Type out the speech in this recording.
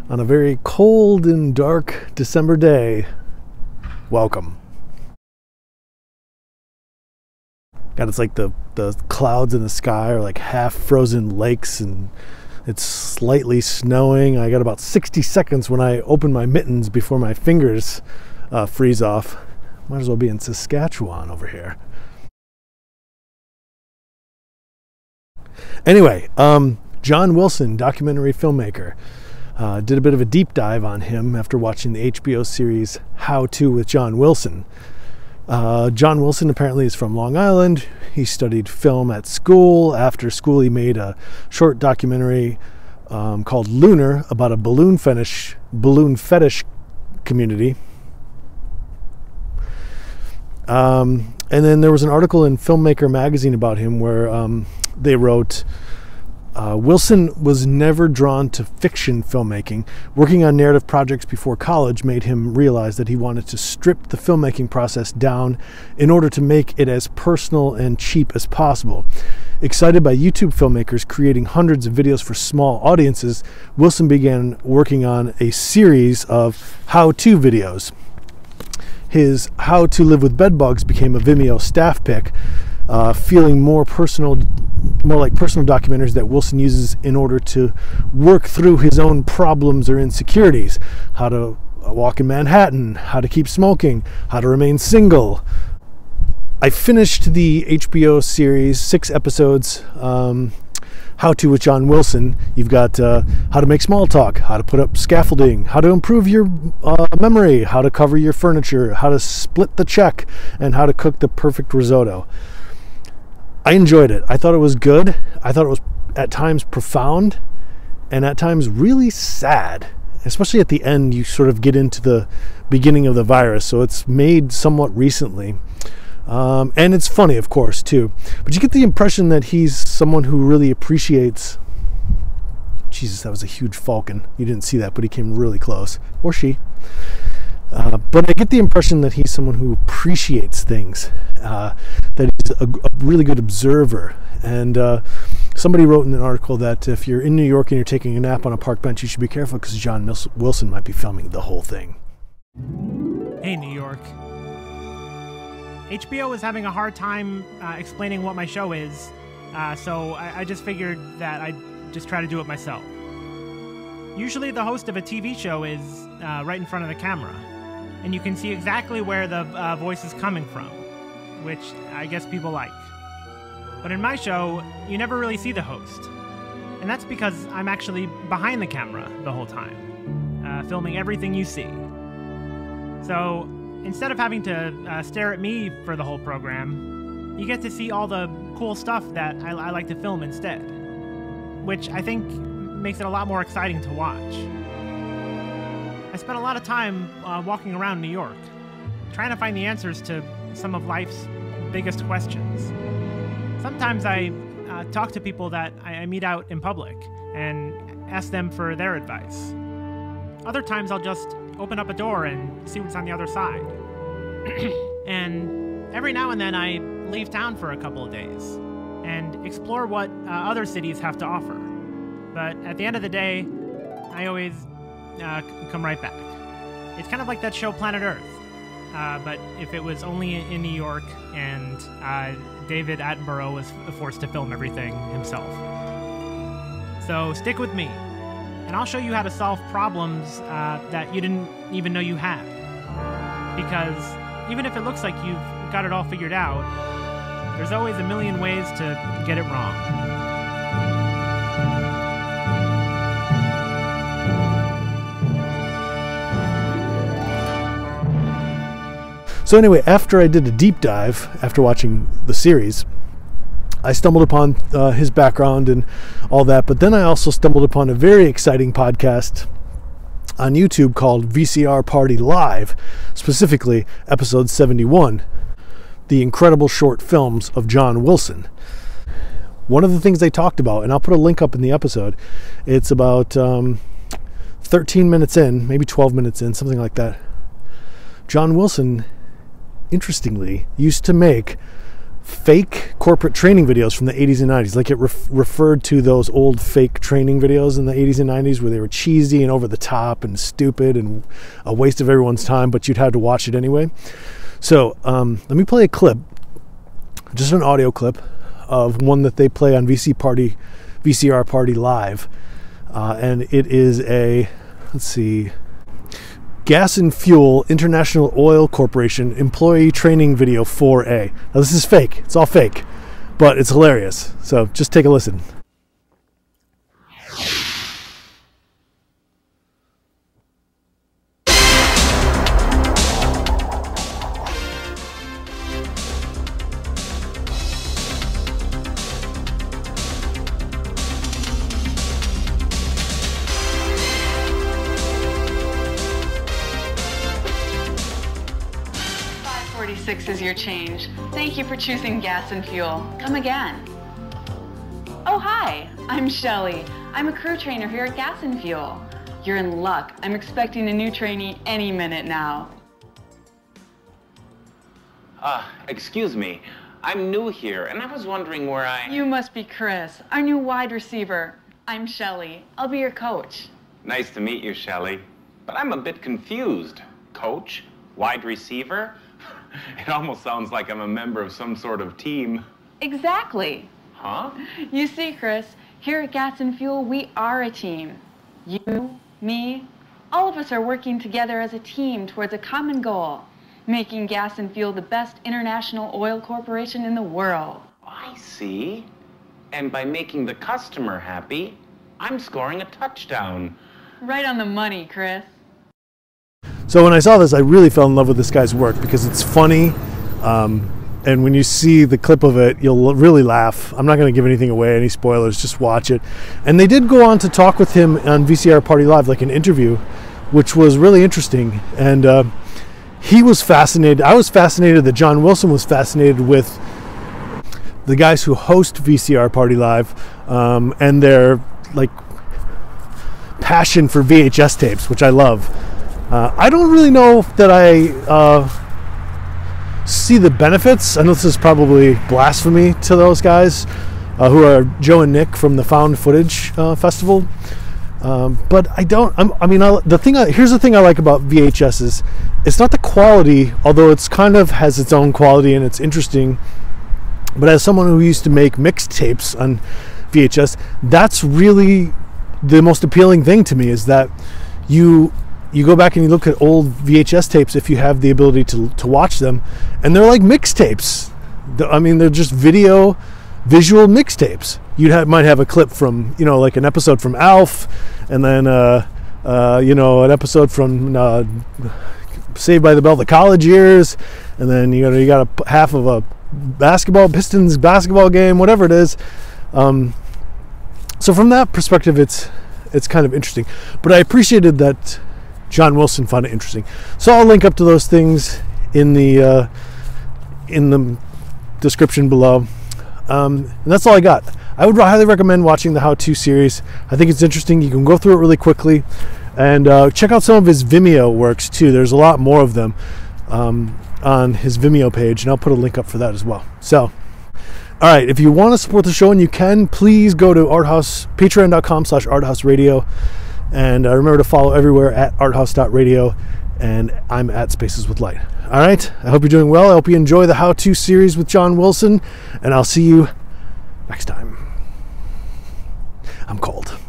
on a very cold and dark December day. Welcome. God, it's like the clouds in the sky are like half frozen lakes, and it's slightly snowing. I got about 60 seconds when I open my mittens before my fingers freeze off. Might as well be in Saskatchewan over here. Anyway, John Wilson, documentary filmmaker. Did a bit of a deep dive on him after watching the HBO series How To with John Wilson. John Wilson apparently is from Long Island. He studied film at school. After school, he made a short documentary called Lunar about a balloon fetish community. And then there was an article in Filmmaker magazine about him where they wrote, Wilson was never drawn to fiction filmmaking. Working on narrative projects before college made him realize that he wanted to strip the filmmaking process down in order to make it as personal and cheap as possible. Excited by YouTube filmmakers creating hundreds of videos for small audiences, Wilson began working on a series of how-to videos. His How to Live with Bedbugs became a Vimeo staff pick, feeling more like personal documentaries that Wilson uses in order to work through his own problems or insecurities. How to walk in Manhattan, how to keep smoking, how to remain single. I finished the HBO series, 6 episodes, How To with John Wilson. You've got how to make small talk, how to put up scaffolding, how to improve your memory, how to cover your furniture, how to split the check, and how to cook the perfect risotto. I enjoyed it. I thought it was good. I thought it was at times profound and at times really sad. Especially at the end, you sort of get into the beginning of the virus. So it's made somewhat recently. And it's funny, of course, too. But you get the impression that he's someone who really appreciates... Jesus, that was a huge falcon. You didn't see that, but he came really close. Or she. But I get the impression that he's someone who appreciates things, that he's a really good observer. And somebody wrote in an article that if you're in New York and you're taking a nap on a park bench, you should be careful because John Wilson might be filming the whole thing. Hey, New York. HBO is having a hard time explaining what my show is, so I just figured that I'd just try to do it myself. Usually the host of a TV show is right in front of the camera, and you can see exactly where the voice is coming from, which I guess people like. But in my show, you never really see the host, and that's because I'm actually behind the camera the whole time, filming everything you see. So instead of having to stare at me for the whole program, you get to see all the cool stuff that I like to film instead, which I think makes it a lot more exciting to watch. I spent a lot of time walking around New York, trying to find the answers to some of life's biggest questions. Sometimes I talk to people that I meet out in public and ask them for their advice. Other times I'll just open up a door and see what's on the other side. And every now and then I leave town for a couple of days and explore what other cities have to offer. But at the end of the day, I always come right back. It's kind of like that show Planet Earth, but if it was only in New York and David Attenborough was forced to film everything himself. So stick with me, and I'll show you how to solve problems that you didn't even know you had. Because even if it looks like you've got it all figured out, there's always a million ways to get it wrong. So anyway, after I did a deep dive, after watching the series, I stumbled upon his background and all that, but then I also stumbled upon a very exciting podcast on YouTube called VCR Party Live, specifically episode 71, The Incredible Short Films of John Wilson. One of the things they talked about, and I'll put a link up in the episode, it's about 13 minutes in, maybe 12 minutes in, something like that. John Wilson, interestingly, used to make fake corporate training videos from the 80s and 90s. Like it referred to those old fake training videos in the 80s and 90s where they were cheesy and over the top and stupid and a waste of everyone's time, but you'd have to watch it anyway. So let me play a clip, just an audio clip of one that they play on VCR Party Live. And it is a, let's see, Gas and Fuel International Oil Corporation employee training video 4A. Now this is fake. It's all fake, but it's hilarious. So just take a listen. $46 is your change. Thank you for choosing Gas and Fuel. Come again. Oh, hi. I'm Shelly. I'm a crew trainer here at Gas and Fuel. You're in luck. I'm expecting a new trainee any minute now. Excuse me. I'm new here, and I was wondering where You must be Chris, our new wide receiver. I'm Shelly. I'll be your coach. Nice to meet you, Shelly. But I'm a bit confused. Coach? Wide receiver? It almost sounds like I'm a member of some sort of team. Exactly. Huh? You see, Chris, here at Gas and Fuel, we are a team. You, me, all of us are working together as a team towards a common goal, making Gas and Fuel the best international oil corporation in the world. I see. And by making the customer happy, I'm scoring a touchdown. Right on the money, Chris. So when I saw this, I really fell in love with this guy's work because it's funny. And when you see the clip of it, you'll really laugh. I'm not going to give anything away, any spoilers, just watch it. And they did go on to talk with him on VCR Party Live, like an interview, which was really interesting. And he was fascinated. I was fascinated that John Wilson was fascinated with the guys who host VCR Party Live and their like passion for VHS tapes, which I love. I don't really know that I see the benefits. I know this is probably blasphemy to those guys who are Joe and Nick from the Found Footage Festival. But I don't. Here's the thing I like about VHS is it's not the quality, although it's kind of has its own quality and it's interesting. But as someone who used to make mixtapes on VHS, that's really the most appealing thing to me is that you go back and you look at old VHS tapes if you have the ability to watch them, and they're like mixtapes. They're just visual mixtapes. Might have a clip from, like an episode from Alf, and then, an episode from Saved by the Bell, the college years, and then you got a half of a Pistons basketball game, whatever it is. So from that perspective, it's kind of interesting. But I appreciated that John Wilson found it interesting. So I'll link up to those things in the description below. And that's all I got. I would highly recommend watching the How To series. I think it's interesting. You can go through it really quickly. And check out some of his Vimeo works too. There's a lot more of them on his Vimeo page. And I'll put a link up for that as well. So, all right. If you want to support the show, and you can, please go to patreon.com/arthouseradio. And remember to follow everywhere at arthouse.radio, and I'm at Spaces with Light. All right, I hope you're doing well. I hope you enjoy the How To series with John Wilson, and I'll see you next time. I'm cold.